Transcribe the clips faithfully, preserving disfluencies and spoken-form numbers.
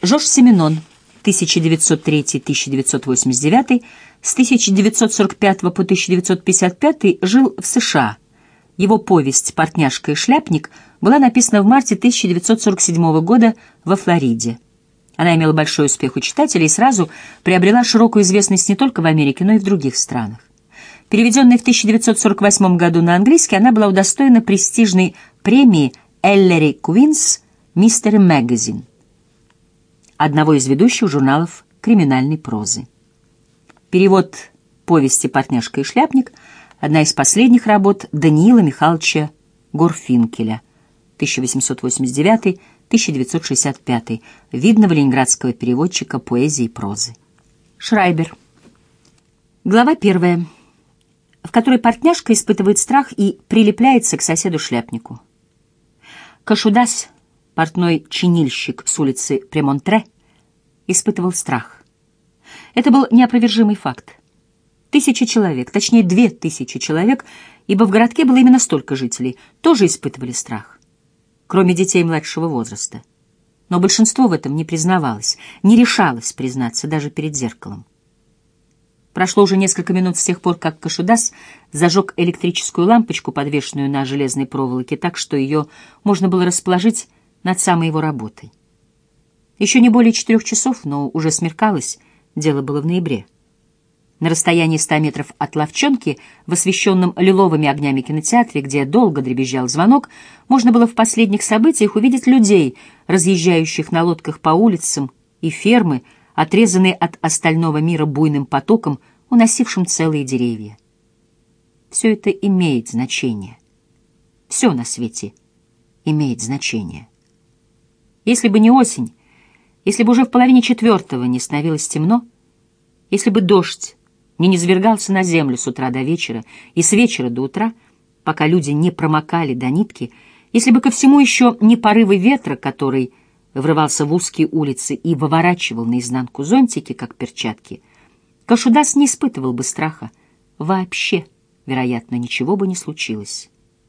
Жорж Сименон, тысяча девятьсот третий — тысяча девятьсот восемьдесят девятый, с тысяча девятьсот сорок пятого по тысяча девятьсот пятьдесят пятый жил в США. Его повесть «Портняжка и шляпник» была написана в марте тысяча девятьсот сорок седьмого года во Флориде. Она имела большой успех у читателей и сразу приобрела широкую известность не только в Америке, но и в других странах. Переведенная в тысяча девятьсот сорок восьмом году на английский, она была удостоена престижной премии Эллери Куинс «Мистери Магазин», одного из ведущих журналов криминальной прозы. Перевод повести «Портняжка и шляпник» — одна из последних работ Даниила Михайловича Горфинкеля, тысяча восемьсот восемьдесят девятый — тысяча девятьсот шестьдесят пятый, видного ленинградского переводчика поэзии и прозы. Шрайбер. Глава первая, в которой Портняжка испытывает страх и прилепляется к соседу-шляпнику. Кашудас, портной чинильщик с улицы Премонтре, испытывал страх. Это был неопровержимый факт. Тысячи человек, точнее две тысячи человек, ибо в городке было именно столько жителей, тоже испытывали страх, кроме детей младшего возраста. Но большинство в этом не признавалось, не решалось признаться даже перед зеркалом. Прошло уже несколько минут с тех пор, как Кашудас зажег электрическую лампочку, подвешенную на железной проволоке, так что ее можно было расположить над самой его работой. Еще не более четырех часов, но уже смеркалось, дело было в ноябре. На расстоянии ста метров от ловчонки, в освещенном лиловыми огнями кинотеатре, где долго дребезжал звонок, можно было в последних событиях увидеть людей, разъезжающих на лодках по улицам, и фермы, отрезанные от остального мира буйным потоком, уносившим целые деревья. Все это имеет значение. Все на свете имеет значение. Если бы не осень, если бы уже в половине четвертого не становилось темно, если бы дождь не низвергался на землю с утра до вечера и с вечера до утра, пока люди не промокали до нитки, если бы ко всему еще не порывы ветра, который врывался в узкие улицы и выворачивал наизнанку зонтики, как перчатки, Кашудас не испытывал бы страха. Вообще, вероятно, ничего бы не случилось.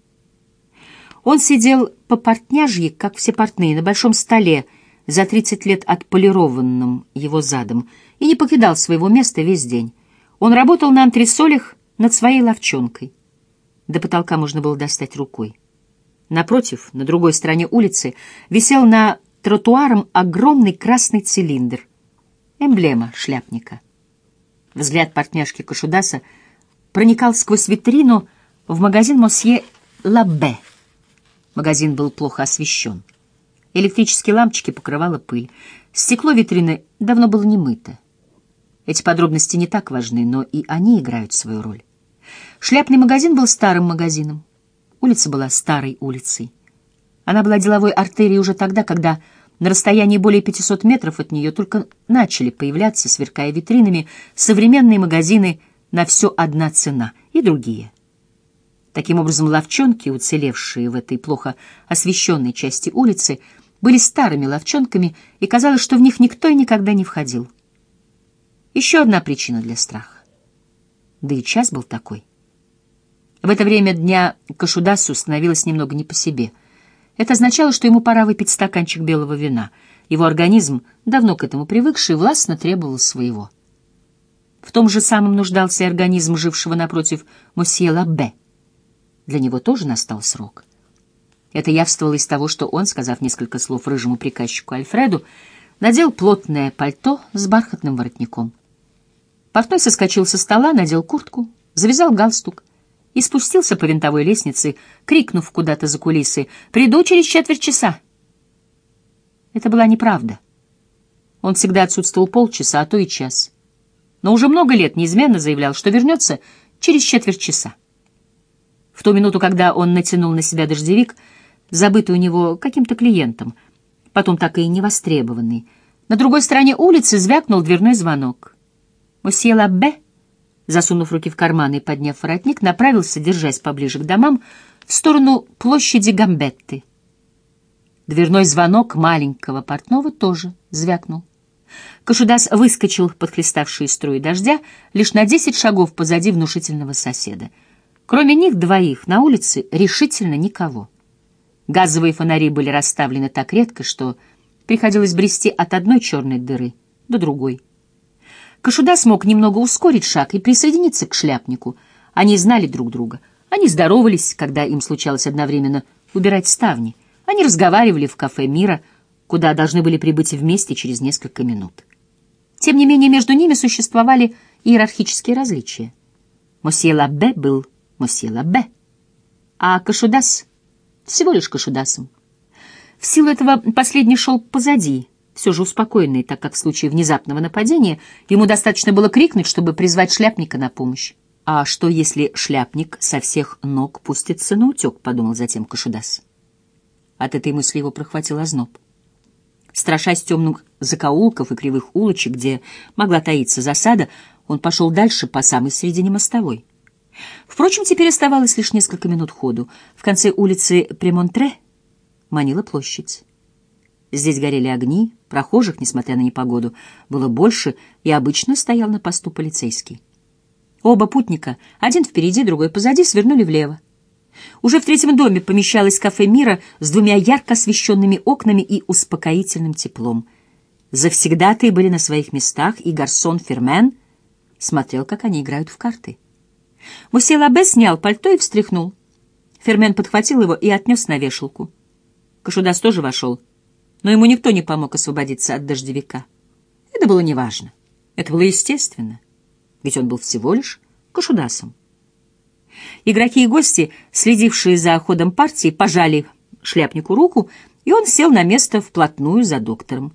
Он сидел по портняжьи, как все портные, на большом столе, за тридцать лет отполированным его задом, и не покидал своего места весь день. Он работал на антресолях над своей ловчонкой. До потолка можно было достать рукой. Напротив, на другой стороне улицы, висел на тротуаром огромный красный цилиндр, эмблема шляпника. Взгляд портняжки Кашудаса проникал сквозь витрину в магазин «Мосье Лаббе». Магазин был плохо освещен. Электрические лампочки покрывала пыль. Стекло витрины давно было не мыто. Эти подробности не так важны, но и они играют свою роль. Шляпный магазин был старым магазином. Улица была старой улицей. Она была деловой артерией уже тогда, когда на расстоянии более пятисот метров от нее только начали появляться, сверкая витринами, современные магазины «На все одна цена» и другие. Таким образом, ловчонки, уцелевшие в этой плохо освещенной части улицы, были старыми ловчонками, и казалось, что в них никто и никогда не входил. Еще одна причина для страха. Да и час был такой. В это время дня Кашудасу становилось немного не по себе. Это означало, что ему пора выпить стаканчик белого вина. Его организм, давно к этому привыкший, властно требовал своего. В том же самом нуждался и организм жившего напротив мосье Лаббе. Для него тоже настал срок. Это явствовало из того, что он, сказав несколько слов рыжему приказчику Альфреду, надел плотное пальто с бархатным воротником. Портной соскочил со стола, надел куртку, завязал галстук и спустился по винтовой лестнице, крикнув куда-то за кулисы: «Приду через четверть часа!» Это была неправда. Он всегда отсутствовал полчаса, а то и час. Но уже много лет неизменно заявлял, что вернется через четверть часа. В ту минуту, когда он натянул на себя дождевик, забытый у него каким-то клиентом, потом так и не востребованный, на другой стороне улицы звякнул дверной звонок. Мосье Лаббе, засунув руки в карманы и подняв воротник, направился, держась поближе к домам, в сторону площади Гамбетты. Дверной звонок маленького портного тоже звякнул. Кашудас выскочил под хлеставшие струи дождя лишь на десять шагов позади внушительного соседа. Кроме них двоих на улице решительно никого. Газовые фонари были расставлены так редко, что Приходилось брести от одной черной дыры до другой. Кашуда смог немного ускорить шаг и присоединиться к шляпнику. Они знали друг друга. Они здоровались, когда им случалось одновременно убирать ставни. Они разговаривали в кафе «Мира», куда должны были прибыть вместе через несколько минут. Тем не менее, между ними существовали иерархические различия. Мосье Лаббе был мосье Лаббе, а Кашудас — всего лишь Кашудасом. В силу этого последний шел позади, все же успокоенный, так как в случае внезапного нападения ему достаточно было крикнуть, чтобы призвать шляпника на помощь. «А что, если шляпник со всех ног пустится наутек?» — подумал затем Кашудас. От этой мысли его прохватил озноб. Страшась темных закоулков и кривых улочек, где могла таиться засада, он пошел дальше по самой середине мостовой. Впрочем, теперь оставалось лишь несколько минут ходу. В конце улицы Премонтре манила площадь. Здесь горели огни, прохожих, несмотря на непогоду, было больше, и обычно стоял на посту полицейский. Оба путника, один впереди, другой позади, свернули влево. Уже в третьем доме помещалось кафе «Мира» с двумя ярко освещенными окнами и успокоительным теплом. Завсегдатаи были на своих местах, и гарсон Фермен смотрел, как они играют в карты. Мосье Лаббе снял пальто и встряхнул. Фермен подхватил его и отнес на вешалку. Кашудас тоже вошел, но ему никто не помог освободиться от дождевика. Это было неважно. Это было естественно, ведь он был всего лишь Кашудасом. Игроки и гости, следившие за ходом партии, пожали шляпнику руку, и он сел на место вплотную за доктором.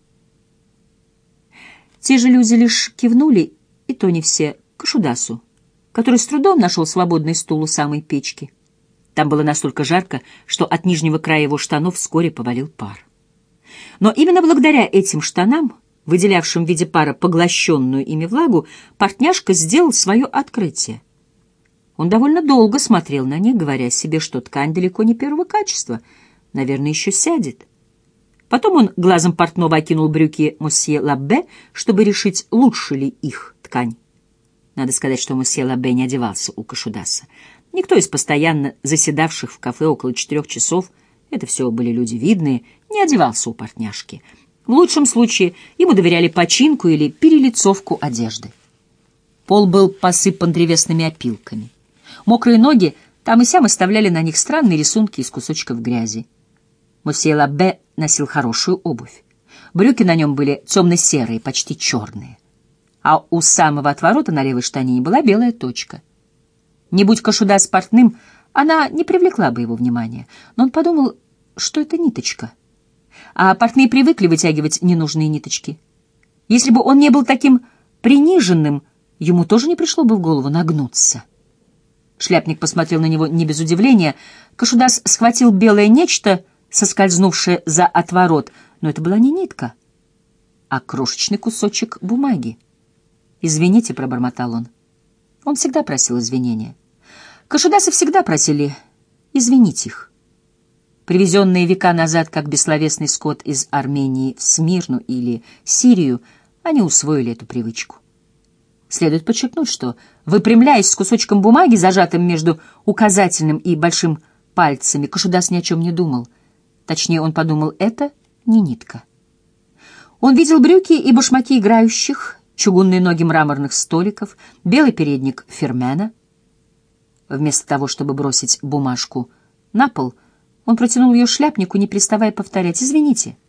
Те же люди лишь кивнули, и то не все, Кашудасу, который с трудом нашел свободный стул у самой печки. Там было настолько жарко, что от нижнего края его штанов вскоре повалил пар. Но именно благодаря этим штанам, выделявшим в виде пара поглощенную ими влагу, портняжка сделал свое открытие. Он довольно долго смотрел на них, говоря себе, что ткань далеко не первого качества, наверное, еще сядет. Потом он глазом портного окинул брюки мосье Лаббе, чтобы решить, лучше ли их ткань. Надо сказать, что мосье Лаббе не одевался у Кашудаса. Никто из постоянно заседавших в кафе около четырех часов, это все были люди видные, не одевался у портняжки. В лучшем случае ему доверяли починку или перелицовку одежды. Пол был посыпан древесными опилками. Мокрые ноги там и сям оставляли на них странные рисунки из кусочков грязи. Мосье Лаббе носил хорошую обувь. Брюки на нем были темно-серые, почти черные. А у самого отворота на левой штанине была белая точка. Не будь Кашудас портным, она не привлекла бы его внимания. Но он подумал, что это ниточка. А портные привыкли вытягивать ненужные ниточки. Если бы он не был таким приниженным, ему тоже не пришло бы в голову нагнуться. Шляпник посмотрел на него не без удивления. Кашудас схватил белое нечто, соскользнувшее за отворот, но это была не нитка, а крошечный кусочек бумаги. «Извините», — пробормотал он. Он всегда просил извинения. Кашудасы всегда просили извинить их. Привезенные века назад, как бессловесный скот из Армении в Смирну или Сирию, они усвоили эту привычку. Следует подчеркнуть, что, выпрямляясь с кусочком бумаги, зажатым между указательным и большим пальцами, Кашудас ни о чем не думал. Точнее, он подумал, это не нитка. Он видел брюки и башмаки играющих, чугунные ноги мраморных столиков, белый передник Фермена. Вместо того, чтобы бросить бумажку на пол, он протянул ее шляпнику, не переставая повторять «Извините».